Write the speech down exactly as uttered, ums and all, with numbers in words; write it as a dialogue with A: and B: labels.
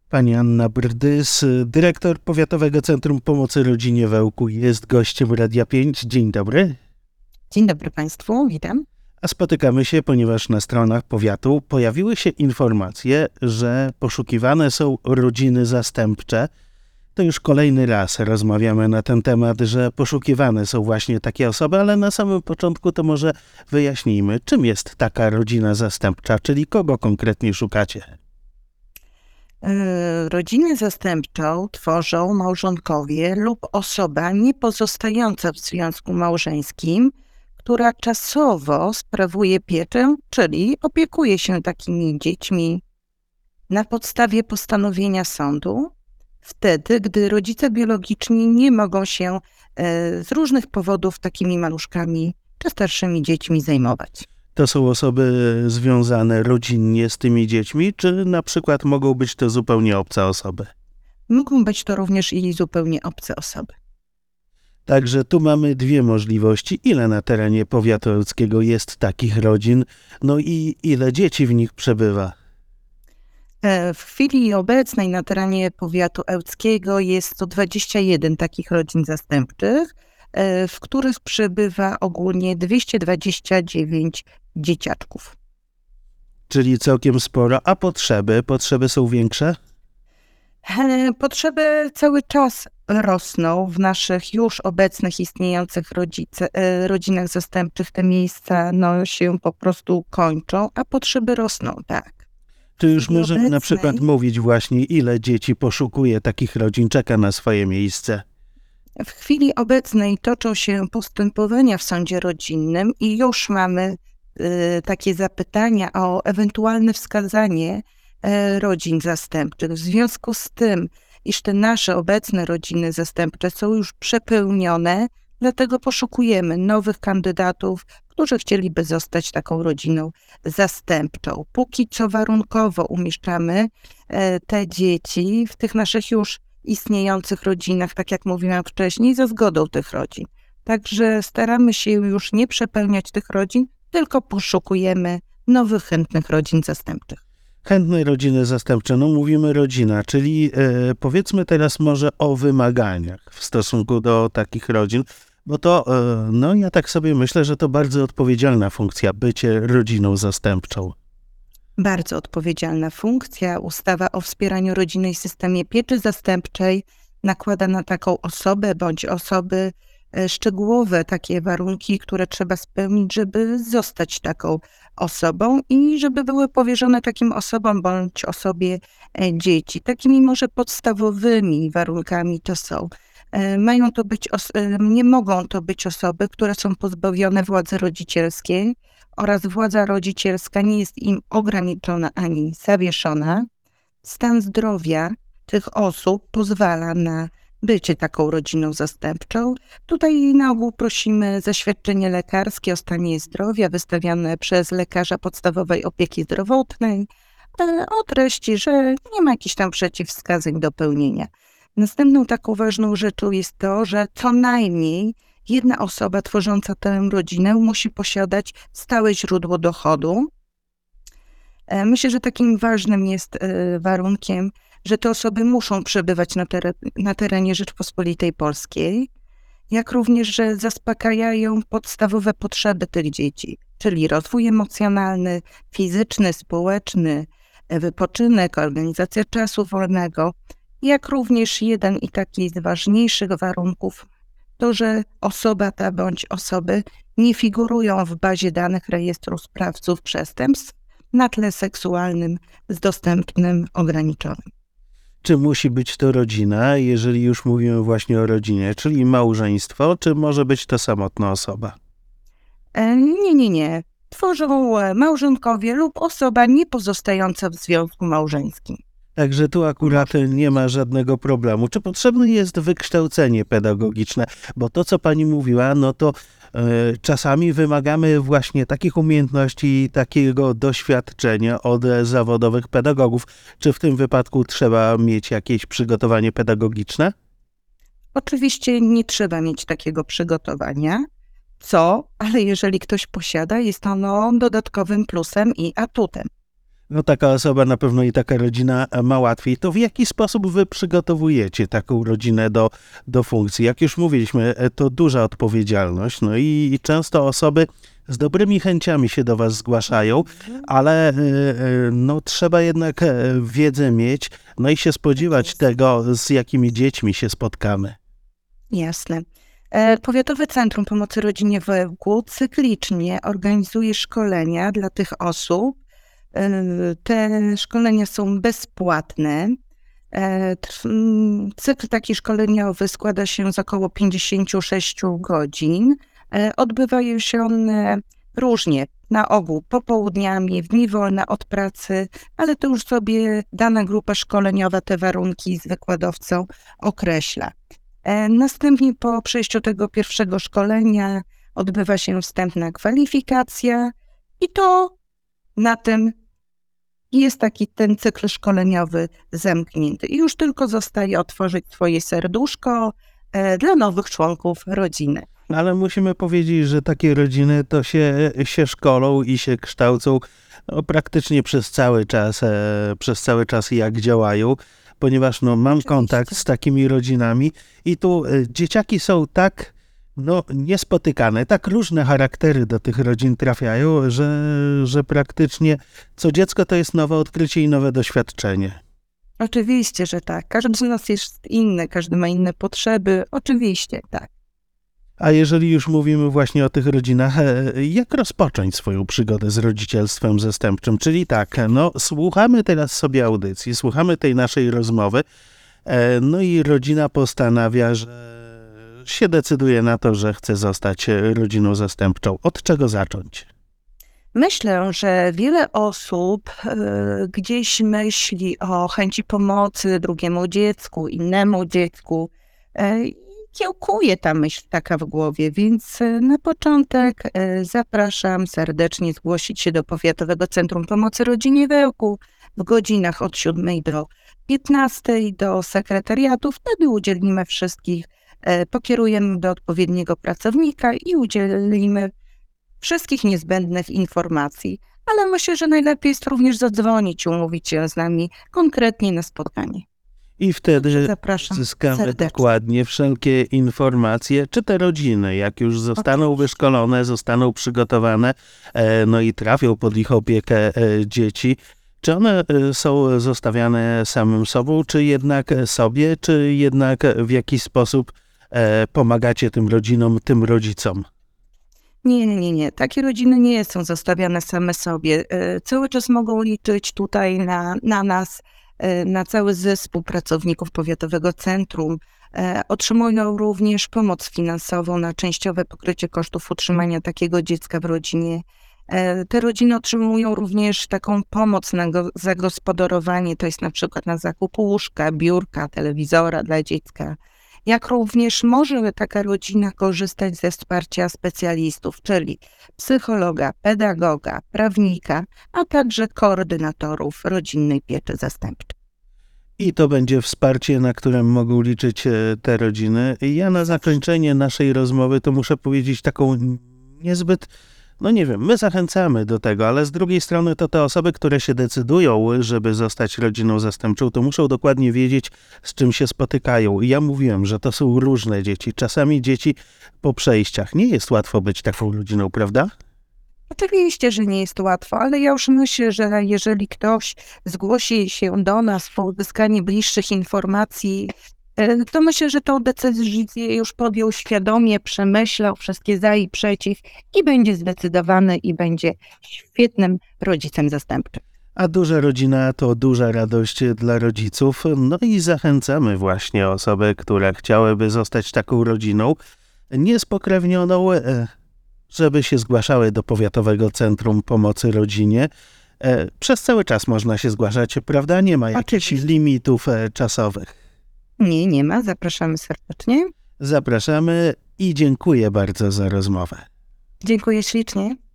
A: Pani Anna Brdys, dyrektor Powiatowego Centrum Pomocy Rodzinie w Ełku, jest gościem Radia pięć. Dzień dobry.
B: Dzień dobry Państwu, witam.
A: A spotykamy się, ponieważ na stronach powiatu pojawiły się informacje, że poszukiwane są rodziny zastępcze. To już kolejny raz rozmawiamy na ten temat, że poszukiwane są właśnie takie osoby, ale na samym początku to może wyjaśnijmy, czym jest taka rodzina zastępcza, czyli kogo konkretnie szukacie?
B: Rodzinę zastępczą tworzą małżonkowie lub osoba niepozostająca w związku małżeńskim, która czasowo sprawuje pieczę, czyli opiekuje się takimi dziećmi na podstawie postanowienia sądu, wtedy, gdy rodzice biologiczni nie mogą się z różnych powodów takimi maluszkami czy starszymi dziećmi zajmować.
A: To są osoby związane rodzinnie z tymi dziećmi, czy na przykład mogą być to zupełnie obce osoby?
B: Mogą być to również i zupełnie obce osoby.
A: Także tu mamy dwie możliwości. Ile na terenie powiatu ełckiego jest takich rodzin, no i ile dzieci w nich przebywa?
B: W chwili obecnej na terenie powiatu ełckiego jest to dwadzieścia jeden takich rodzin zastępczych, w których przebywa ogólnie dwieście dwadzieścia dziewięć dzieciaczków.
A: Czyli całkiem sporo. A potrzeby? Potrzeby są większe?
B: Potrzeby cały czas rosną w naszych już obecnych istniejących rodzice, rodzinach zastępczych. Te miejsca no, się po prostu kończą, a potrzeby rosną, tak.
A: Czy już możemy obecnej... na przykład mówić właśnie, ile dzieci poszukuje takich rodzin, czeka na swoje miejsce?
B: W chwili obecnej toczą się postępowania w sądzie rodzinnym i już mamy y, takie zapytania o ewentualne wskazanie y, rodzin zastępczych. W związku z tym, iż te nasze obecne rodziny zastępcze są już przepełnione, dlatego poszukujemy nowych kandydatów, którzy chcieliby zostać taką rodziną zastępczą. Póki co warunkowo umieszczamy y, te dzieci w tych naszych już istniejących rodzinach, tak jak mówiłam wcześniej, ze zgodą tych rodzin. Także staramy się już nie przepełniać tych rodzin, tylko poszukujemy nowych, chętnych rodzin zastępczych.
A: Chętne rodziny zastępcze, no mówimy rodzina, czyli e, powiedzmy teraz może o wymaganiach w stosunku do takich rodzin, bo to, e, no ja tak sobie myślę, że to bardzo odpowiedzialna funkcja, bycie rodziną zastępczą.
B: Bardzo odpowiedzialna funkcja. Ustawa o wspieraniu rodziny i systemie pieczy zastępczej nakłada na taką osobę bądź osoby szczegółowe takie warunki, które trzeba spełnić, żeby zostać taką osobą i żeby były powierzone takim osobom bądź osobie dzieci. Takimi może podstawowymi warunkami to są. Mają to być, nie mogą to być osoby, które są pozbawione władzy rodzicielskiej, oraz władza rodzicielska nie jest im ograniczona ani zawieszona. Stan zdrowia tych osób pozwala na bycie taką rodziną zastępczą. Tutaj na ogół prosimy zaświadczenie lekarskie o stanie zdrowia wystawiane przez lekarza podstawowej opieki zdrowotnej o treści, że nie ma jakichś tam przeciwwskazań do pełnienia. Następną taką ważną rzeczą jest to, że co najmniej jedna osoba tworząca tę rodzinę musi posiadać stałe źródło dochodu. Myślę, że takim ważnym jest warunkiem, że te osoby muszą przebywać na, teren, na terenie Rzeczpospolitej Polskiej, jak również, że zaspokajają podstawowe potrzeby tych dzieci, czyli rozwój emocjonalny, fizyczny, społeczny, wypoczynek, organizacja czasu wolnego, jak również jeden i taki z ważniejszych warunków to, że osoba ta bądź osoby nie figurują w bazie danych rejestru sprawców przestępstw na tle seksualnym z dostępnym ograniczonym.
A: Czy musi być to rodzina, jeżeli już mówimy właśnie o rodzinie, czyli małżeństwo, czy może być to samotna osoba?
B: E, nie, nie, nie. Tworzą małżonkowie lub osoba niepozostająca w związku małżeńskim.
A: Także tu akurat nie ma żadnego problemu. Czy potrzebne jest wykształcenie pedagogiczne? Bo to, co pani mówiła, no to y, czasami wymagamy właśnie takich umiejętności i takiego doświadczenia od zawodowych pedagogów. Czy w tym wypadku trzeba mieć jakieś przygotowanie pedagogiczne?
B: Oczywiście nie trzeba mieć takiego przygotowania. Co? Ale jeżeli ktoś posiada, jest ono dodatkowym plusem i atutem.
A: No taka osoba na pewno i taka rodzina ma łatwiej. To w jaki sposób wy przygotowujecie taką rodzinę do, do funkcji? Jak już mówiliśmy, to duża odpowiedzialność, no i, i często osoby z dobrymi chęciami się do was zgłaszają, ale e, e, no, trzeba jednak e, wiedzę mieć, no i się spodziewać tego, z jakimi dziećmi się spotkamy.
B: Jasne. E, Powiatowe Centrum Pomocy Rodzinie w Ełku cyklicznie organizuje szkolenia dla tych osób. E, Te szkolenia są bezpłatne. E, trw- m, Cykl taki szkoleniowy składa się z około pięćdziesięciu sześciu godzin. E, Odbywają się one różnie, na ogół popołudniami, w dni wolne od pracy, ale to już sobie dana grupa szkoleniowa te warunki z wykładowcą określa. E, Następnie po przejściu tego pierwszego szkolenia odbywa się wstępna kwalifikacja i to na tym jest taki ten cykl szkoleniowy zamknięty. I już tylko zostaje otworzyć swoje serduszko e, dla nowych członków rodziny.
A: Ale musimy powiedzieć, że takie rodziny to się, się szkolą i się kształcą no, praktycznie przez cały czas, e, przez cały czas jak działają, ponieważ no, mam kontakt z takimi rodzinami i tu e, dzieciaki są tak no, niespotykane, tak różne charaktery do tych rodzin trafiają, że, że praktycznie co dziecko to jest nowe odkrycie i nowe doświadczenie.
B: Oczywiście, że tak. Każdy z nas jest inny, każdy ma inne potrzeby. Oczywiście, tak.
A: A jeżeli już mówimy właśnie o tych rodzinach, e, jak rozpocząć swoją przygodę z rodzicielstwem zastępczym? Czyli tak, no słuchamy teraz sobie audycji, słuchamy tej naszej rozmowy, e, no i rodzina postanawia, że się decyduje na to, że chce zostać rodziną zastępczą. Od czego zacząć?
B: Myślę, że wiele osób e, gdzieś myśli o chęci pomocy drugiemu dziecku, innemu dziecku. E, i Kiełkuje ta myśl taka w głowie, więc e, na początek e, zapraszam serdecznie zgłosić się do Powiatowego Centrum Pomocy Rodzinie w Ełku w godzinach od siódmej do piętnastej do sekretariatu. Wtedy udzielimy wszystkich, e, pokierujemy do odpowiedniego pracownika i udzielimy wszystkich niezbędnych informacji, ale myślę, że najlepiej jest również zadzwonić, umówić się z nami konkretnie na spotkanie.
A: I wtedy
B: Zapraszam
A: zyskamy
B: serdecznie.
A: dokładnie wszelkie informacje, czy te rodziny, jak już zostaną wyszkolone, zostaną przygotowane, e, no i trafią pod ich opiekę e, dzieci, czy one e, są zostawiane samym sobą, czy jednak sobie, czy jednak w jakiś sposób e, pomagacie tym rodzinom, tym rodzicom?
B: Nie, nie, nie, nie. Takie rodziny nie są zostawiane same sobie. E, Cały czas mogą liczyć tutaj na, na nas, e, na cały zespół pracowników Powiatowego Centrum. E, Otrzymują również pomoc finansową na częściowe pokrycie kosztów utrzymania takiego dziecka w rodzinie. E, Te rodziny otrzymują również taką pomoc na go- zagospodarowanie, to jest na przykład na zakup łóżka, biurka, telewizora dla dziecka. Jak również może taka rodzina korzystać ze wsparcia specjalistów, czyli psychologa, pedagoga, prawnika, a także koordynatorów rodzinnej pieczy zastępczej.
A: I to będzie wsparcie, na którym mogą liczyć e, te rodziny. Ja na zakończenie naszej rozmowy to muszę powiedzieć taką niezbyt, no nie wiem, my zachęcamy do tego, ale z drugiej strony to te osoby, które się decydują, żeby zostać rodziną zastępczą, to muszą dokładnie wiedzieć, z czym się spotykają. I ja mówiłem, że to są różne dzieci. Czasami dzieci po przejściach. Nie jest łatwo być taką rodziną, prawda?
B: Oczywiście, że nie jest łatwo, ale ja już myślę, że jeżeli ktoś zgłosi się do nas po uzyskaniu bliższych informacji, e, to myślę, że tą decyzję już podjął świadomie, przemyślał wszystkie za i przeciw i będzie zdecydowany i będzie świetnym rodzicem zastępczym.
A: A duża rodzina to duża radość dla rodziców. No i zachęcamy właśnie osoby, które chciałyby zostać taką rodziną niespokrewnioną, e, żeby się zgłaszały do Powiatowego Centrum Pomocy Rodzinie. E, Przez cały czas można się zgłaszać, prawda? Nie ma jakichś
B: Oczywiście.
A: limitów e, czasowych.
B: Nie, nie ma. Zapraszamy serdecznie.
A: Zapraszamy i dziękuję bardzo za rozmowę.
B: Dziękuję ślicznie.